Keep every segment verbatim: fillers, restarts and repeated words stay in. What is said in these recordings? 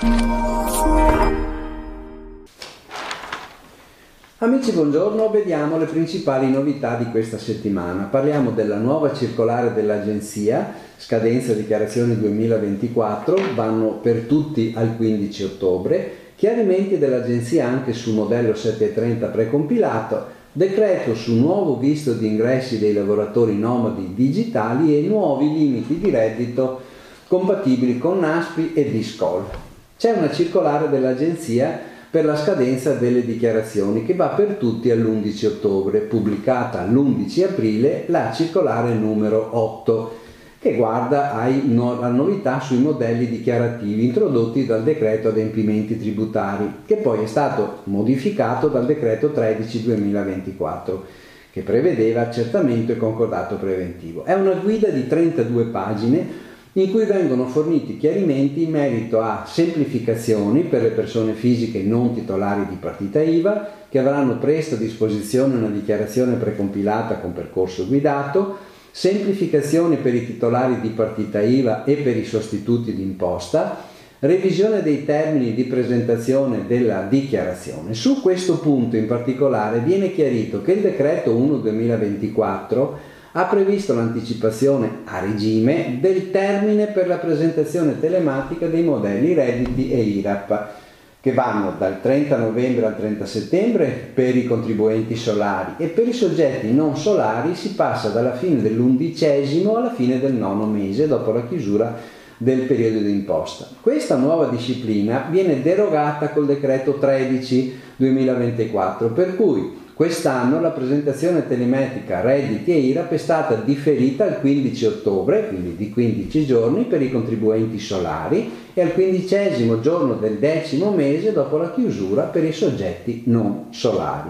Amici, buongiorno, vediamo le principali novità di questa settimana. Parliamo della nuova circolare dell'Agenzia, scadenza dichiarazioni duemilaventiquattro, vanno per tutti al quindici ottobre, chiarimenti dell'Agenzia anche sul modello settecentotrenta precompilato, decreto su nuovo visto di ingressi dei lavoratori nomadi digitali e nuovi limiti di reddito compatibili con NASPI e DISCOL. C'è una circolare dell'Agenzia per la scadenza delle dichiarazioni che va per tutti all'undici ottobre, pubblicata l'undici aprile la circolare numero otto, che guarda ai no, alla novità sui modelli dichiarativi introdotti dal decreto adempimenti tributari, che poi è stato modificato dal decreto tredici duemilaventiquattro, che prevedeva accertamento e concordato preventivo. È una guida di trentadue pagine in cui vengono forniti chiarimenti in merito a semplificazioni per le persone fisiche non titolari di partita I V A, che avranno presto a disposizione una dichiarazione precompilata con percorso guidato, semplificazioni per i titolari di partita I V A e per i sostituti d'imposta, revisione dei termini di presentazione della dichiarazione. Su questo punto in particolare viene chiarito che il decreto uno duemilaventiquattro ha previsto l'anticipazione a regime del termine per la presentazione telematica dei modelli redditi e I R A P, che vanno dal trenta novembre al trenta settembre per i contribuenti solari, e per i soggetti non solari si passa dalla fine dell'undicesimo alla fine del nono mese dopo la chiusura del periodo d'imposta. Questa nuova disciplina viene derogata col decreto tredici duemilaventiquattro, per cui quest'anno la presentazione telematica redditi e I R A P è stata differita al quindici ottobre, quindi di quindici giorni per i contribuenti solari, e al quindicesimo giorno del decimo mese dopo la chiusura per i soggetti non solari.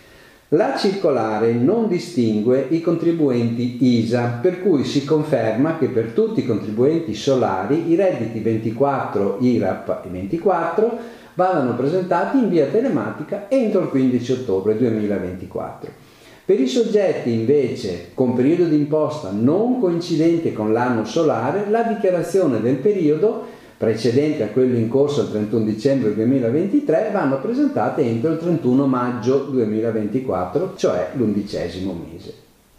La circolare non distingue i contribuenti I S A, per cui si conferma che per tutti i contribuenti solari i redditi ventiquattro, I R A P e ventiquattro vadano presentati in via telematica entro il quindici ottobre duemilaventiquattro. Per i soggetti invece con periodo d'imposta non coincidente con l'anno solare, la dichiarazione del periodo precedente a quello in corso al trentuno dicembre duemilaventitré vanno presentate entro il trentuno maggio duemilaventiquattro, cioè l'undicesimo mese.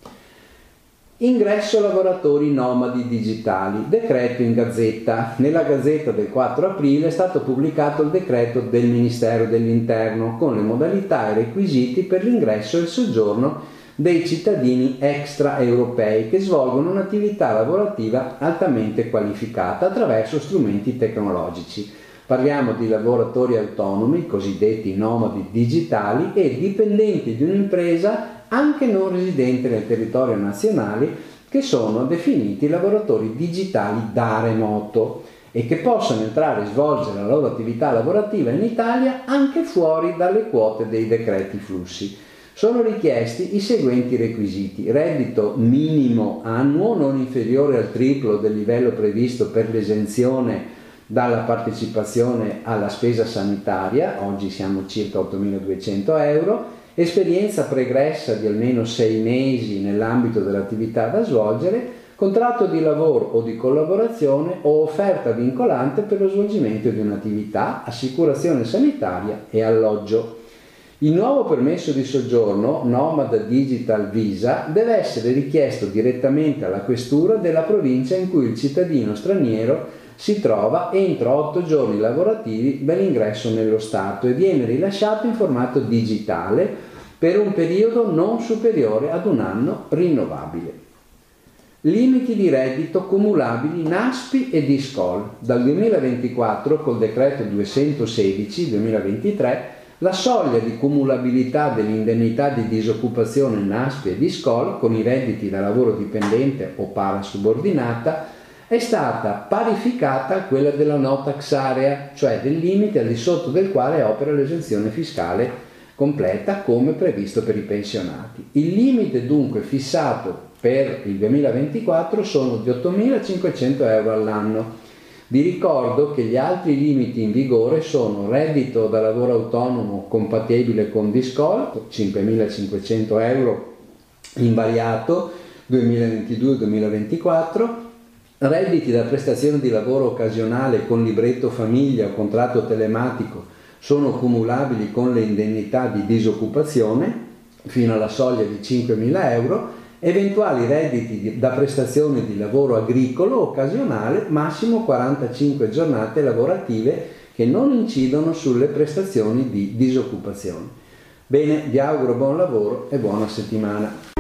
Ingresso lavoratori nomadi digitali, decreto in Gazzetta. Nella Gazzetta del quattro aprile è stato pubblicato il decreto del Ministero dell'Interno con le modalità e requisiti per l'ingresso e il soggiorno dei cittadini extraeuropei che svolgono un'attività lavorativa altamente qualificata attraverso strumenti tecnologici. Parliamo di lavoratori autonomi, cosiddetti nomadi digitali, e dipendenti di un'impresa anche non residente nel territorio nazionale, che sono definiti lavoratori digitali da remoto e che possono entrare e svolgere la loro attività lavorativa in Italia anche fuori dalle quote dei decreti flussi. Sono richiesti i seguenti requisiti: reddito minimo annuo non inferiore al triplo del livello previsto per l'esenzione dalla partecipazione alla spesa sanitaria, oggi siamo circa ottomiladuecento euro, esperienza pregressa di almeno sei mesi nell'ambito dell'attività da svolgere, contratto di lavoro o di collaborazione o offerta vincolante per lo svolgimento di un'attività, assicurazione sanitaria e alloggio. Il nuovo permesso di soggiorno, Nomad Digital Visa, deve essere richiesto direttamente alla questura della provincia in cui il cittadino straniero si trova entro otto giorni lavorativi dall'ingresso nello Stato e viene rilasciato in formato digitale per un periodo non superiore ad un anno rinnovabile. Limiti di reddito cumulabili NASPI e DISCOL. Dal duemilaventiquattro, col decreto duecentosedici duemilaventitré, la soglia di cumulabilità dell'indennità di disoccupazione NASPI e DISCOL con i redditi da lavoro dipendente o parasubordinata è stata parificata a quella della no tax area, cioè del limite al di sotto del quale opera l'esenzione fiscale completa come previsto per i pensionati. Il limite dunque fissato per il duemilaventiquattro sono di ottomilacinquecento euro all'anno. Vi ricordo che gli altri limiti in vigore sono reddito da lavoro autonomo compatibile con DISCOL, cinquemilacinquecento euro invariato duemilaventidue duemilaventiquattro, Redditi da prestazione di lavoro occasionale con libretto famiglia o contratto telematico sono cumulabili con le indennità di disoccupazione fino alla soglia di cinquemila euro. Eventuali redditi da prestazione di lavoro agricolo occasionale, massimo quarantacinque giornate lavorative che non incidono sulle prestazioni di disoccupazione. Bene, vi auguro buon lavoro e buona settimana.